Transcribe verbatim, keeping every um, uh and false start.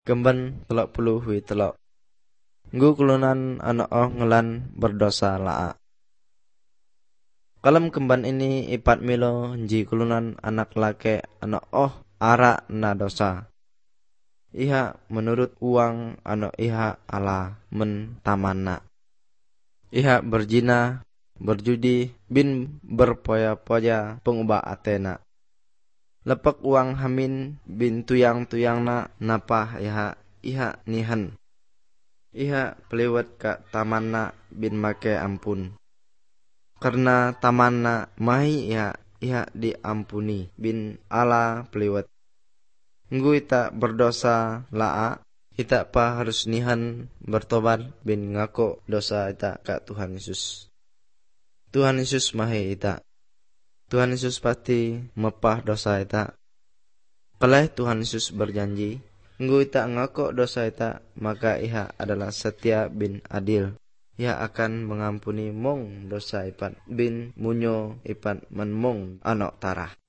Gemban telok puluh wi telok. Nggu kulunan anak oh ngelan berdosa laa. Kalem kemban ini ipat milo nji kulunan anak lake anak oh ara na dosa. Iha menurut uang anak iha ala men tamana. Iha berjina, berjudi, bin berpoya-poya pengubah atena. Lepak uang hamin bin tuyang-tuyang na napah iha iha nihan. Iha pelewat ka tamanna bin make ampun. Karena tamanna mahi iha iha diampuni bin ala pelewat. Nggu ita berdosa laa, ita pa harus nihan bertobat bin ngako dosa ita ka Tuhan Yesus. Tuhan Yesus mahi ita. Tuhan Yesus pasti mepah dosa ita. Kalai Tuhan Yesus berjanji, nggu ita ngako dosa ita, maka iha adalah setia bin adil. Ia akan mengampuni mong dosa ipat bin munyo ipat menmong anok tarah.